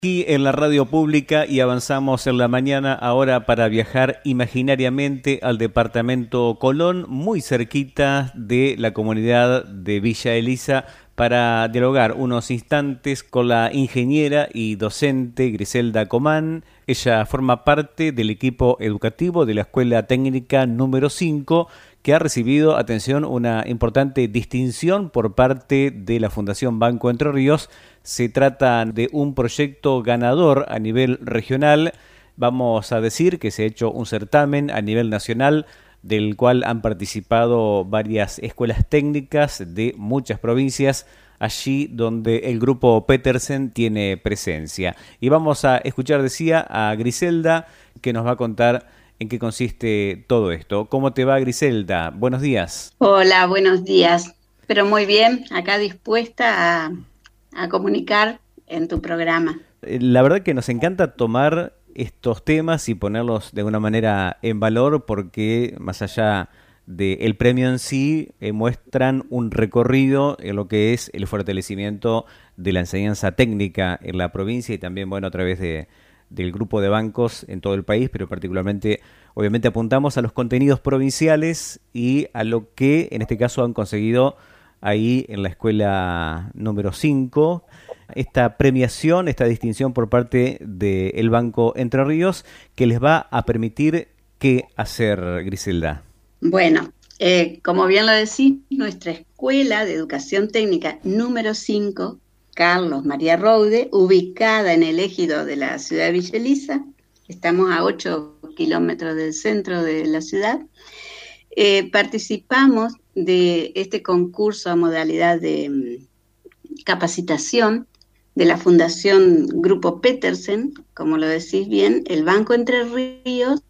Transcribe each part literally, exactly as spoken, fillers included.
Aquí en la radio pública y avanzamos en la mañana ahora para viajar imaginariamente al departamento Colón, muy cerquita de la comunidad de Villa Elisa, para dialogar unos instantes con la ingeniera y docente Griselda Comán. Ella forma parte del equipo educativo de la Escuela Técnica número cinco, que ha recibido, atención, una importante distinción por parte de la Fundación Banco Entre Ríos. Se trata de un proyecto ganador a nivel regional. Vamos a decir que se ha hecho un certamen a nivel nacional del cual han participado varias escuelas técnicas de muchas provincias, allí donde el grupo Petersen tiene presencia. Y vamos a escuchar, decía, a Griselda, que nos va a contar en qué consiste todo esto. ¿Cómo te va, Griselda? Buenos días. Hola, buenos días. Pero muy bien, acá dispuesta a, a comunicar en tu programa. La verdad que nos encanta tomar estos temas y ponerlos de una manera en valor, porque más allá del premio en sí, eh, muestran un recorrido en lo que es el fortalecimiento de la enseñanza técnica en la provincia y también, bueno, a través de del grupo de bancos en todo el país, pero particularmente, obviamente, apuntamos a los contenidos provinciales y a lo que en este caso han conseguido ahí en la escuela número cinco. Esta premiación, esta distinción por parte del Banco Entre Ríos, que les va a permitir qué hacer, Griselda. Bueno, eh, como bien lo decís, nuestra escuela de educación técnica número cinco, Carlos María Roude, ubicada en el ejido de la ciudad de Villa Elisa, estamos a ocho kilómetros del centro de la ciudad. Eh, participamos de este concurso a modalidad de um, capacitación de la Fundación Grupo Petersen. Como lo decís bien, el Banco Entre Ríos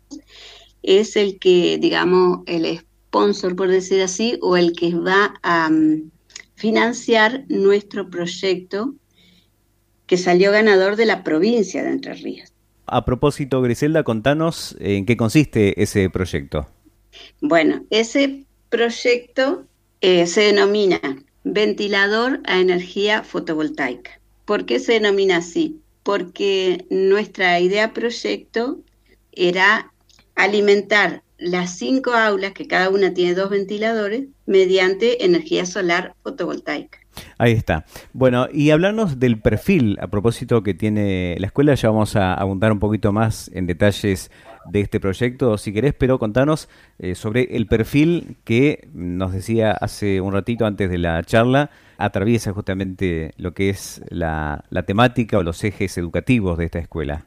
es el que, digamos, el sponsor, por decir así, o el que va a um, financiar nuestro proyecto, que salió ganador de la provincia de Entre Ríos. A propósito, Griselda, contanos en qué consiste ese proyecto. Bueno, ese proyecto eh, se denomina Ventilador a Energía Fotovoltaica. ¿Por qué se denomina así? Porque nuestra idea proyecto era alimentar las cinco aulas, que cada una tiene dos ventiladores, mediante energía solar fotovoltaica. Ahí está. Bueno, y hablarnos del perfil, a propósito, que tiene la escuela. Ya vamos a abundar un poquito más en detalles de este proyecto, si querés, pero contanos eh, sobre el perfil que nos decía hace un ratito antes de la charla, atraviesa justamente lo que es la, la temática o los ejes educativos de esta escuela.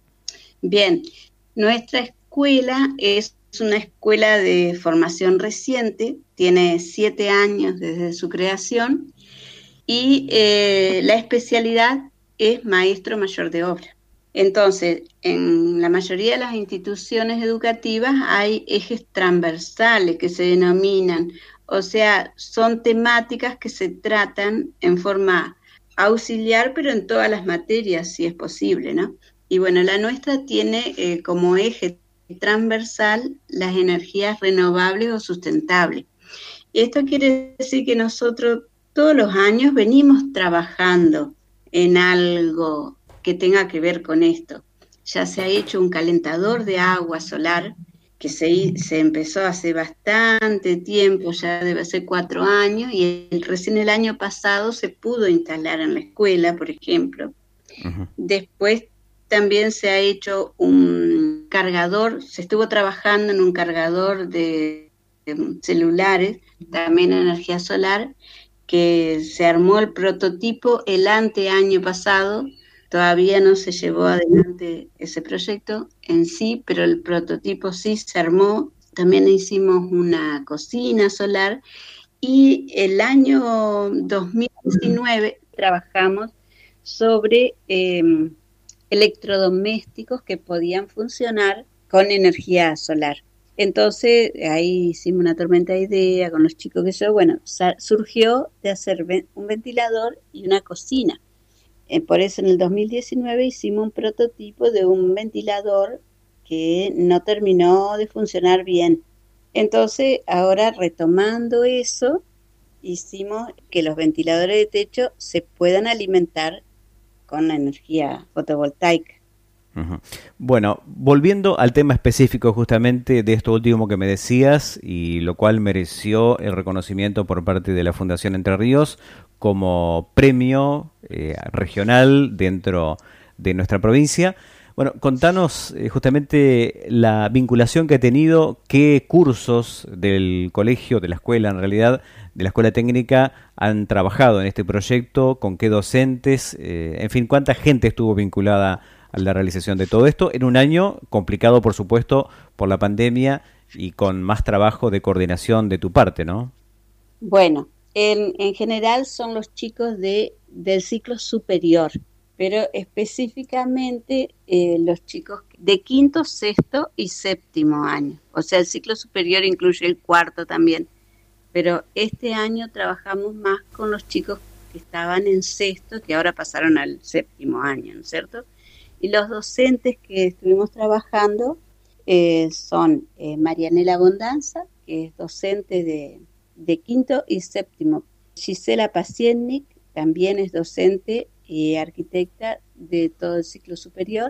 Bien, nuestra escuela es una escuela de formación reciente, tiene siete años desde su creación, y eh, la especialidad es maestro mayor de obra. Entonces, en la mayoría de las instituciones educativas hay ejes transversales que se denominan, o sea, son temáticas que se tratan en forma auxiliar, pero en todas las materias, si es posible, ¿no? Y bueno, la nuestra tiene eh, como eje transversal las energías renovables o sustentables. Esto quiere decir que nosotros todos los años venimos trabajando en algo que tenga que ver con esto. Ya se ha hecho un calentador de agua solar que se, se empezó hace bastante tiempo, ya debe ser cuatro años, y el, recién el año pasado se pudo instalar en la escuela, por ejemplo. Uh-huh. Después también se ha hecho un cargador, se estuvo trabajando en un cargador de, de celulares, también energía solar, que se armó el prototipo el anteaño pasado. Todavía no se llevó adelante ese proyecto en sí, pero el prototipo sí se armó. También hicimos una cocina solar y el año dos mil diecinueve trabajamos sobre eh, electrodomésticos que podían funcionar con energía solar. Entonces, ahí hicimos una tormenta de idea con los chicos que yo, bueno, surgió de hacer un ventilador y una cocina. Eh, por eso en el dos mil diecinueve hicimos un prototipo de un ventilador que no terminó de funcionar bien. Entonces, ahora retomando eso, hicimos que los ventiladores de techo se puedan alimentar con la energía fotovoltaica. Uh-huh. Bueno, volviendo al tema específico justamente de esto último que me decías, y lo cual mereció el reconocimiento por parte de la Fundación Entre Ríos como premio eh, regional dentro de nuestra provincia. Bueno, contanos eh, justamente la vinculación que ha tenido, qué cursos del colegio, de la escuela en realidad, de la escuela técnica han trabajado en este proyecto, con qué docentes, eh, en fin, cuánta gente estuvo vinculada a la realización de todo esto en un año complicado, por supuesto, por la pandemia y con más trabajo de coordinación de tu parte, ¿no? Bueno, en, en general son los chicos de, del ciclo superior, pero específicamente eh, los chicos de quinto, sexto y séptimo año. O sea, el ciclo superior incluye el cuarto también, pero este año trabajamos más con los chicos que estaban en sexto, que ahora pasaron al séptimo año, ¿no es cierto? Y los docentes que estuvimos trabajando eh, son eh, Marianela Bondanza, que es docente de, de quinto y séptimo. Gisela Paciennik también es docente y arquitecta de todo el ciclo superior.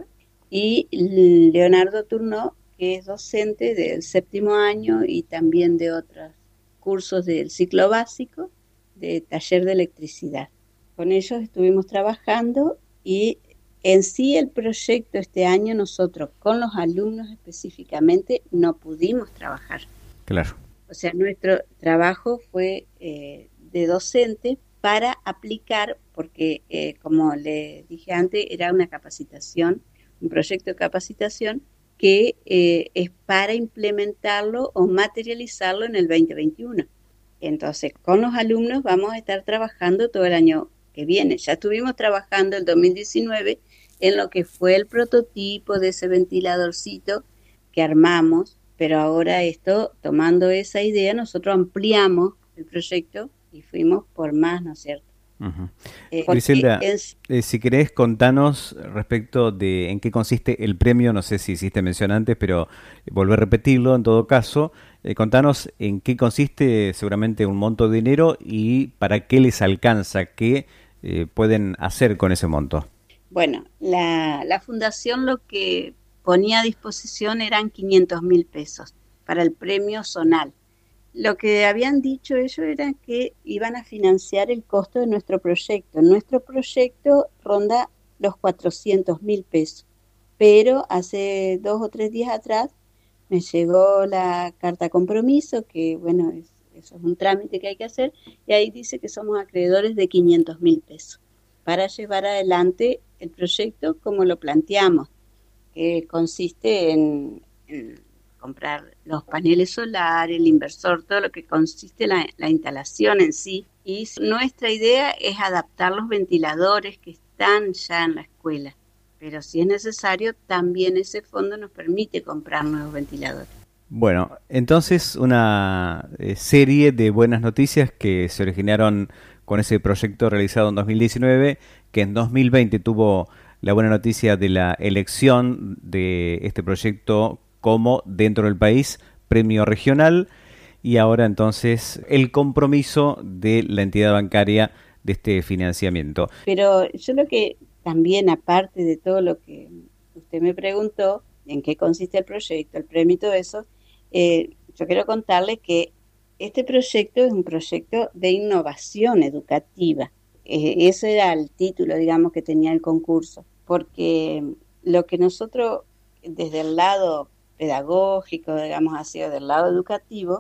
Y Leonardo Turnó, que es docente del séptimo año y también de otros cursos del ciclo básico, de taller de electricidad. Con ellos estuvimos trabajando y en sí el proyecto este año nosotros con los alumnos específicamente no pudimos trabajar. Claro. O sea, nuestro trabajo fue eh, de docente para aplicar, porque eh, como le dije antes, era una capacitación, un proyecto de capacitación que eh, es para implementarlo o materializarlo en el veinte veintiuno. Entonces, con los alumnos vamos a estar trabajando todo el año que viene. Ya estuvimos trabajando el dos mil diecinueve en lo que fue el prototipo de ese ventiladorcito que armamos, pero ahora esto, tomando esa idea, nosotros ampliamos el proyecto y fuimos por más, ¿no es cierto? Uh-huh. Eh, Griselda, es... eh, si querés contanos respecto de en qué consiste el premio, no sé si hiciste mención antes, pero volver a repetirlo en todo caso, eh, contanos en qué consiste seguramente un monto de dinero y para qué les alcanza, qué eh, pueden hacer con ese monto. Bueno, la, la fundación lo que ponía a disposición eran quinientos mil pesos para el premio zonal. Lo que habían dicho ellos era que iban a financiar el costo de nuestro proyecto. Nuestro proyecto ronda los cuatrocientos mil pesos, pero hace dos o tres días atrás me llegó la carta compromiso, que bueno, es, eso es un trámite que hay que hacer, y ahí dice que somos acreedores de quinientos mil pesos para llevar adelante el proyecto como lo planteamos, que consiste en, en comprar los paneles solares, el inversor, todo lo que consiste en la, la instalación en sí. Y nuestra idea es adaptar los ventiladores que están ya en la escuela, pero si es necesario, también ese fondo nos permite comprar nuevos ventiladores. Bueno, entonces una eh, serie de buenas noticias que se originaron con ese proyecto realizado en dos mil diecinueve, que en dos mil veinte tuvo la buena noticia de la elección de este proyecto como dentro del país premio regional, y ahora entonces el compromiso de la entidad bancaria de este financiamiento. Pero yo lo que también, aparte de todo lo que usted me preguntó, en qué consiste el proyecto, el premio y todo eso, eh, yo quiero contarle que este proyecto es un proyecto de innovación educativa. Eh, ese era el título, digamos, que tenía el concurso, porque lo que nosotros, desde el lado pedagógico, digamos, ha sido del lado educativo,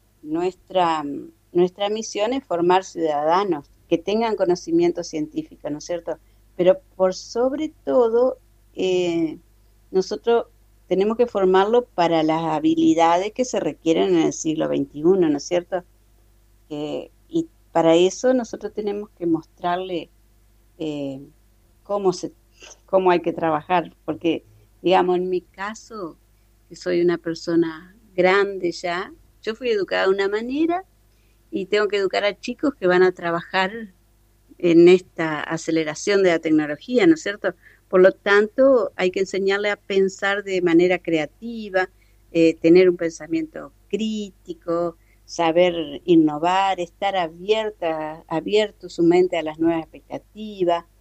nuestra, nuestra misión es formar ciudadanos que tengan conocimiento científico, ¿no es cierto? Pero por sobre todo, eh, nosotros tenemos que formarlo para las habilidades que se requieren en el siglo veintiuno, ¿no es cierto? Eh, y para eso nosotros tenemos que mostrarle eh, cómo, se, cómo hay que trabajar, porque, digamos, en mi caso, que soy una persona grande ya, yo fui educada de una manera y tengo que educar a chicos que van a trabajar en esta aceleración de la tecnología, ¿no es cierto? Por lo tanto, hay que enseñarle a pensar de manera creativa, eh, tener un pensamiento crítico, saber innovar, estar abierta, abierto su mente a las nuevas expectativas.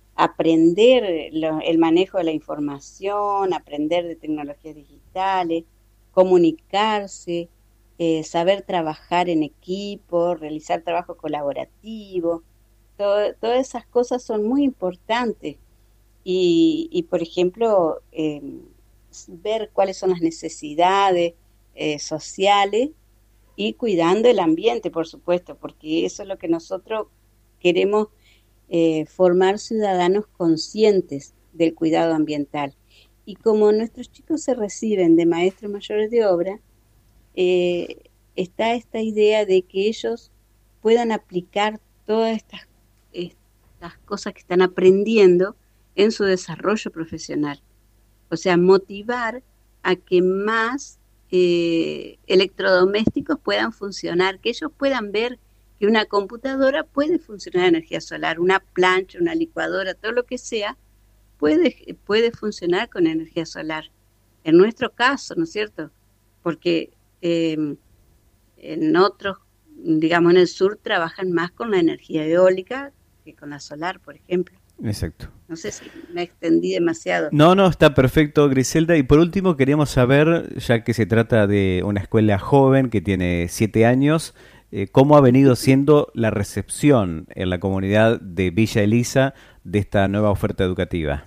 aprender lo, el manejo de la información, aprender de tecnologías digitales, comunicarse, eh, saber trabajar en equipo, realizar trabajo colaborativo. Todo, todas esas cosas son muy importantes. Y, y por ejemplo, eh, ver cuáles son las necesidades eh, sociales y cuidando el ambiente, por supuesto, porque eso es lo que nosotros queremos, eh, formar ciudadanos conscientes del cuidado ambiental. Y como nuestros chicos se reciben de maestros mayores de obra, eh, está esta idea de que ellos puedan aplicar todas estas, estas cosas que están aprendiendo en su desarrollo profesional. O sea, motivar a que más eh, electrodomésticos puedan funcionar, que ellos puedan ver que una computadora puede funcionar a energía solar, una plancha, una licuadora, todo lo que sea, puede, puede funcionar con energía solar. En nuestro caso, ¿no es cierto? Porque eh, en otros, digamos en el sur, trabajan más con la energía eólica que con la solar, por ejemplo. Exacto. No sé si me extendí demasiado. No, no, está perfecto, Griselda. Y por último queríamos saber, ya que se trata de una escuela joven que tiene siete años, eh, ¿cómo ha venido siendo la recepción en la comunidad de Villa Elisa de esta nueva oferta educativa?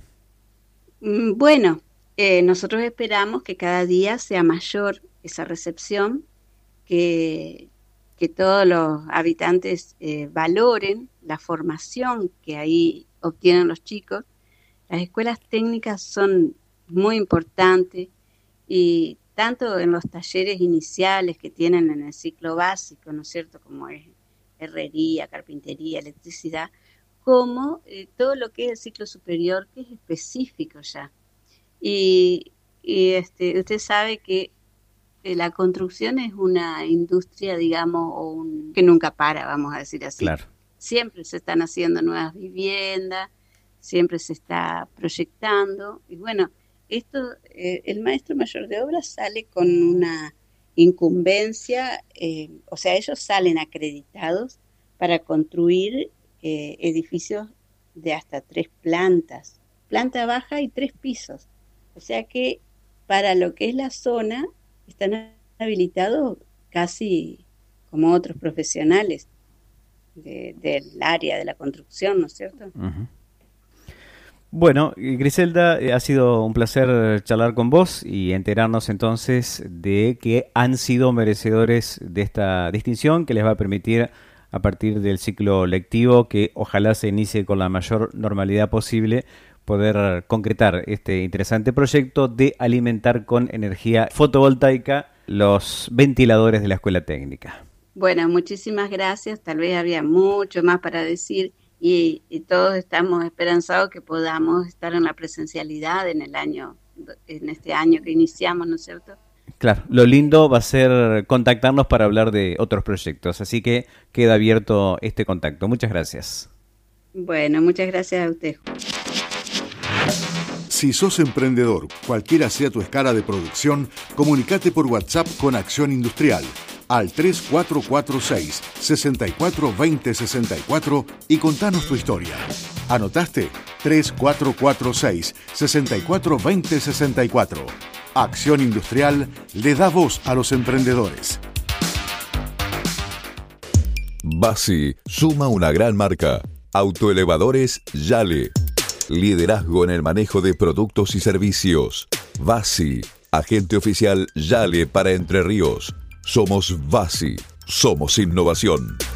Bueno, eh, nosotros esperamos que cada día sea mayor esa recepción, que, que todos los habitantes eh, valoren la formación que ahí obtienen los chicos. Las escuelas técnicas son muy importantes y tanto en los talleres iniciales que tienen en el ciclo básico, ¿no es cierto?, como es herrería, carpintería, electricidad, como eh, todo lo que es el ciclo superior, que es específico ya. Y, y este, usted sabe que eh, la construcción es una industria, digamos, o un, que nunca para, vamos a decir así. Claro. Siempre se están haciendo nuevas viviendas, siempre se está proyectando. Y bueno, esto, eh, el maestro mayor de obra sale con una incumbencia, eh, o sea, ellos salen acreditados para construir eh, edificios de hasta tres plantas, planta baja y tres pisos. O sea que para lo que es la zona están habilitados casi como otros profesionales de, del área de la construcción, ¿no es cierto? Uh-huh. Bueno, Griselda, ha sido un placer charlar con vos y enterarnos entonces de que han sido merecedores de esta distinción que les va a permitir, a partir del ciclo lectivo, que ojalá se inicie con la mayor normalidad posible, poder concretar este interesante proyecto de alimentar con energía fotovoltaica los ventiladores de la escuela técnica. Bueno, muchísimas gracias. Tal vez había mucho más para decir. Y, y todos estamos esperanzados que podamos estar en la presencialidad en el año, en este año que iniciamos, ¿no es cierto? Claro, lo lindo va a ser contactarnos para hablar de otros proyectos, así que queda abierto este contacto. Muchas gracias. Bueno, muchas gracias a usted. Si sos emprendedor, cualquiera sea tu escala de producción, comunicate por WhatsApp con Acción Industrial al tres cuatro cuatro seis, seis cuatro dos cero seis cuatro y contanos tu historia. ¿Anotaste? tres cuatro cuatro seis, seis cuatro dos cero seis cuatro. Acción Industrial le da voz a los emprendedores. Basi suma una gran marca. Autoelevadores Yale. Liderazgo en el manejo de productos y servicios. Basi, agente oficial Yale para Entre Ríos. Somos Basi. Somos innovación.